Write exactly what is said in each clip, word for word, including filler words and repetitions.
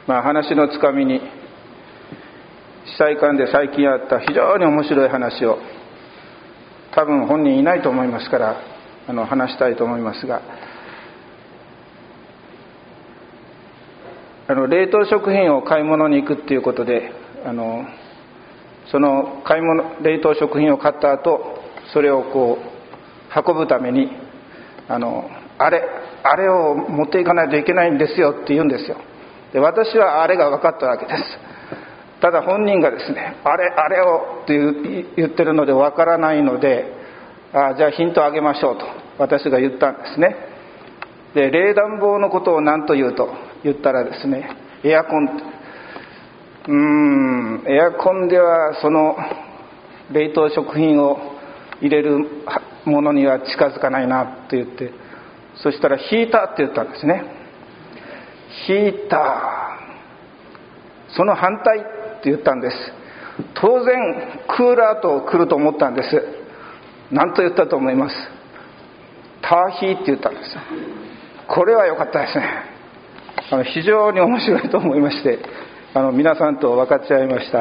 まあ、話のつかみに司祭館で最近あった非常に面白い話を、多分本人いないと思いますからあの話したいと思いますが、あの冷凍食品を買い物に行くっていうことで、あのその買い物冷凍食品を買った後、それをこう運ぶためにあのあれあれを持っていかないといけないんですよって言うんですよ。で、私はあれが分かったわけです。ただ本人がですね、あれあれをって言ってるので分からないので、あじゃあヒントあげましょうと私が言ったんですね。で、冷暖房のことを何と言うと言ったらですね、エアコン、うーんエアコンではその冷凍食品を入れるものには近づかないなと言って、そしたらヒーターって言ったんですね。ヒーター、その反対って言ったんです。当然クーラーと来ると思ったんです。何と言ったと思います？ターヒーって言ったんです。これは良かったですね。あの非常に面白いと思いまして、あの皆さんと分かち合いました。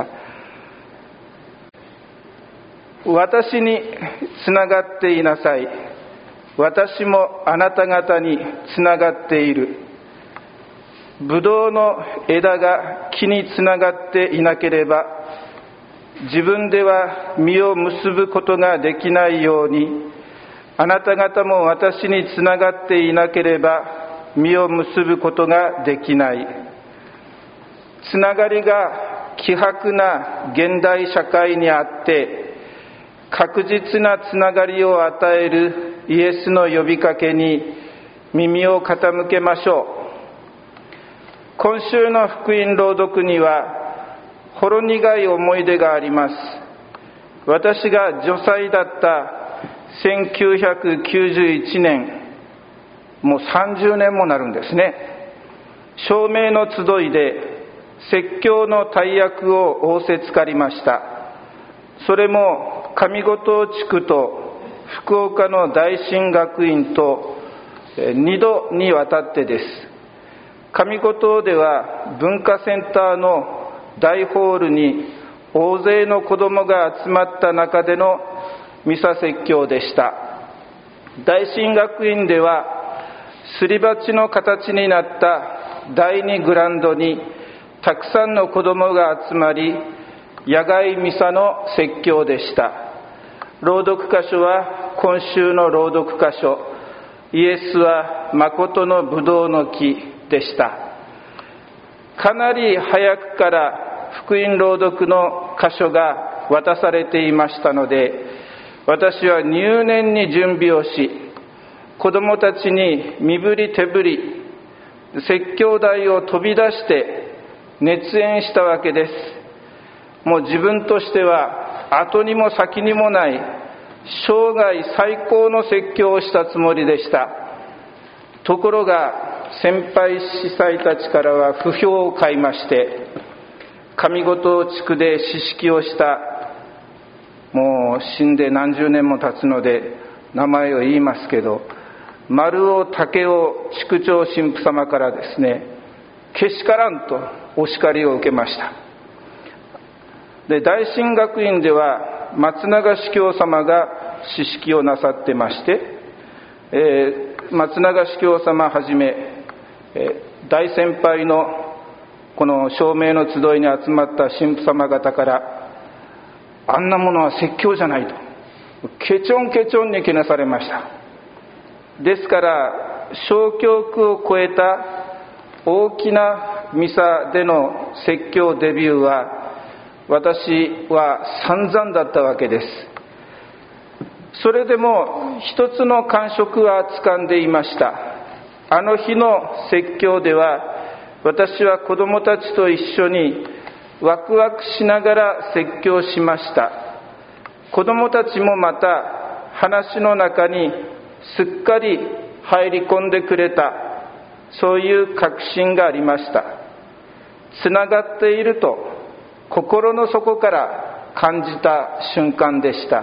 私につながっていなさい。私もあなた方につながっている。ブドウの枝が木につながっていなければ、自分では実を結ぶことができないように、あなた方も私につながっていなければ実を結ぶことができない。つながりが希薄な現代社会にあって、確実なつながりを与えるイエスの呼びかけに耳を傾けましょう。今週の福音朗読にはほろ苦い思い出があります。私が女祭だったせんきゅうひゃくきゅうじゅういちねん、もうさんじゅうねんもなるんですね。照明の集いで説教の大役を仰せつかりました。それも上五島地区と福岡の大進学院とにどにわたってです。上五島では文化センターの大ホールに大勢の子どもが集まった中でのミサ説教でした。大進学院ではすり鉢の形になった第二グラウンドにたくさんの子どもが集まり、野外ミサの説教でした。朗読箇所は今週の朗読箇所、イエスは誠のブドウの木でした。かなり早くから福音朗読の箇所が渡されていましたので、私は入念に準備をし、子どもたちに身振り手振り、説教台を飛び出して熱演したわけです。もう自分としては後にも先にもない生涯最高の説教をしたつもりでした。ところが先輩司祭たちからは不評を買いまして、上五島地区で司式をした、もう死んで何十年も経つので名前を言いますけど、丸尾武雄地区長神父様からですね、けしからんとお叱りを受けました。で、大進学院では松永司教様が司式をなさってまして、えー、松永司教様はじめ、えー、大先輩のこの照明の集いに集まった神父様方から、あんなものは説教じゃないとケチョンケチョンにけなされました。ですから小教区を超えた大きなミサでの説教デビューは、私は散々だったわけです。それでも一つの感触は掴んでいました。あの日の説教では、私は子どもたちと一緒にワクワクしながら説教しました。子どもたちもまた話の中にすっかり入り込んでくれた、そういう確信がありました。つながっていると心の底から感じた瞬間でした。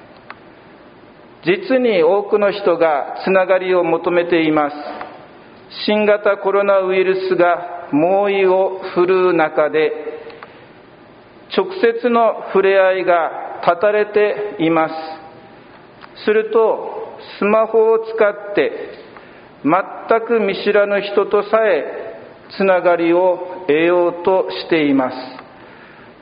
実に多くの人がつながりを求めています。新型コロナウイルスが猛威を振るう中で、直接の触れ合いが断たれています。すると、スマホを使って全く見知らぬ人とさえつながりを得ようとしています。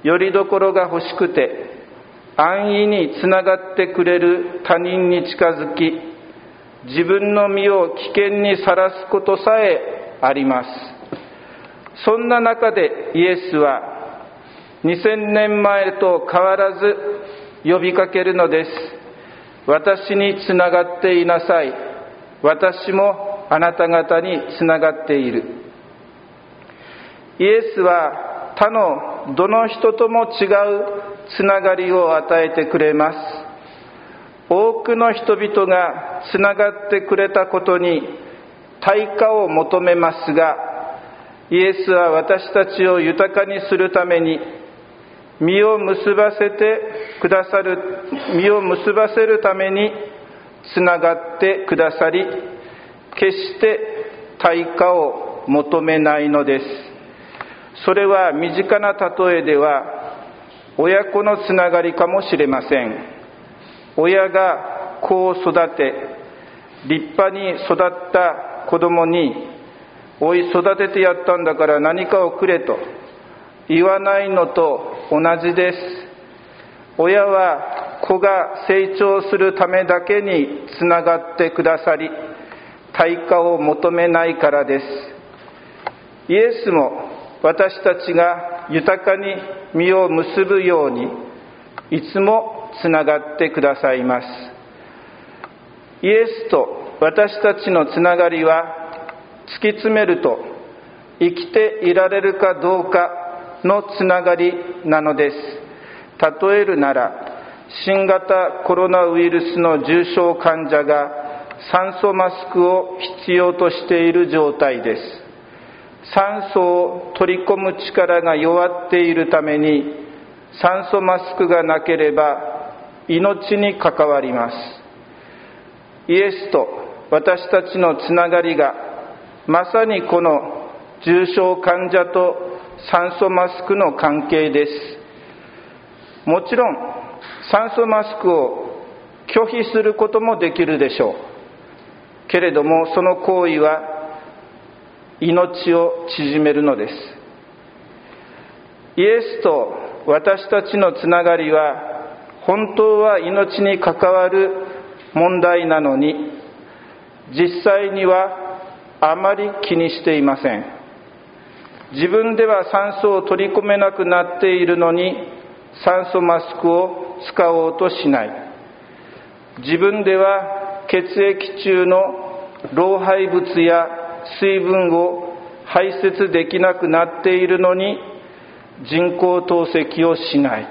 よりどころが欲しくて、安易につながってくれる他人に近づき、自分の身を危険にさらすことさえあります。そんな中でイエスはにせんねんまえと変わらず呼びかけるのです。私につながっていなさい。私もあなた方につながっている。イエスは他のどの人とも違うつながりを与えてくれます。多くの人々がつながってくれたことに対価を求めますが、イエスは私たちを豊かにするために、実を結ばせてくださる、実を結ばせるためにつながってくださり、決して対価を求めないのです。それは身近な例えでは、親子のつながりかもしれません。親が子を育て、立派に育った子供に、おい育ててやったんだから何かをくれと言わないのと同じです。親は子が成長するためだけにつながってくださり、対価を求めないからです。イエスも私たちが豊かに実を結ぶように、いつもつながってくださいます。イエスと私たちのつながりは、突き詰めると生きていられるかどうかのつながりなのです。例えるなら、新型コロナウイルスの重症患者が酸素マスクを必要としている状態です。酸素を取り込む力が弱っているために、酸素マスクがなければ命に関わります。イエスと私たちのつながりが、まさにこの重症患者と酸素マスクの関係です。もちろん酸素マスクを拒否することもできるでしょう。けれども、その行為は命を縮めるのです。イエスと私たちのつながりは、本当は命に関わる問題なのに、実際にはあまり気にしていません。自分では酸素を取り込めなくなっているのに、酸素マスクを使おうとしない。自分では血液中の老廃物や水分を排泄できなくなっているのに、人工透析をしない。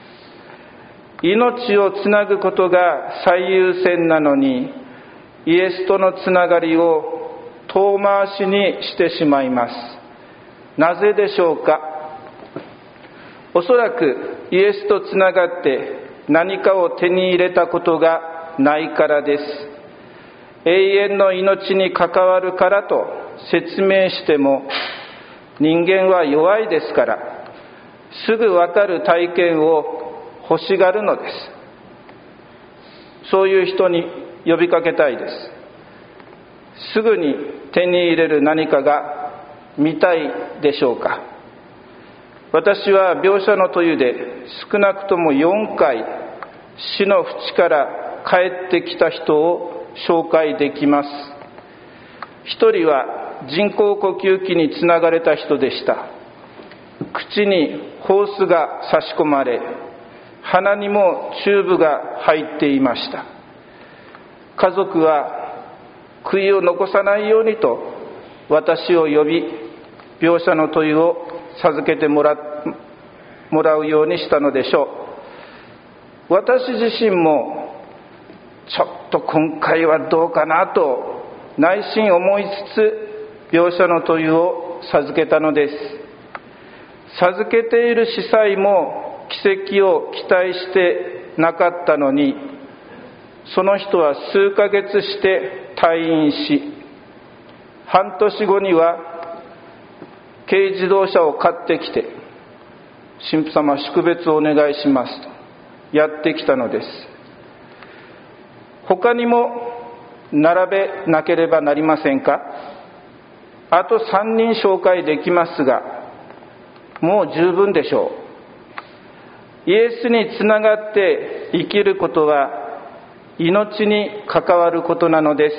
命をつなぐことが最優先なのに、イエスとのつながりを遠回しにしてしまいます。なぜでしょうか。おそらくイエスとつながって何かを手に入れたことがないからです。永遠の命に関わるからと説明しても、人間は弱いですから、すぐわかる体験を欲しがるのです。そういう人に呼びかけたいです。すぐに手に入れる何かが見たいでしょうか。私は描写の問いで少なくともよんかい死の淵から帰ってきた人を紹介できます。一人は人工呼吸器につながれた人でした。口にホースが差し込まれ、鼻にもチューブが入っていました。家族は悔いを残さないようにと私を呼び、描写の問いを授けてもらもらうようにしたのでしょう。私自身もちょっと今回はどうかなと内心思いつつ、描写の問いを授けたのです。授けている司祭も奇跡を期待してなかったのに、その人は数ヶ月して退院し、半年後には軽自動車を買ってきて、神父様祝別をお願いしますとやってきたのです。他にも並べなければなりませんか？あとさんにん紹介できますが、もう十分でしょう。イエスにつながって生きることは命に関わることなのです。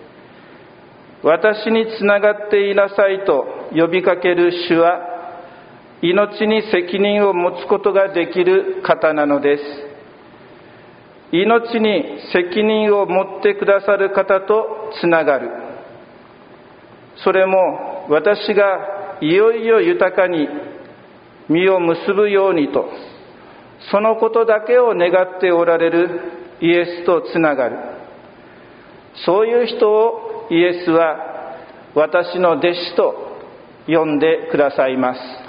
私につながっていなさいと呼びかける主は、命に責任を持つことができる方なのです。命に責任を持ってくださる方とつながる。それも私がいよいよ豊かに実を結ぶようにと、そのことだけを願っておられるイエスとつながる。そういう人をイエスは私の弟子と呼んでくださいます。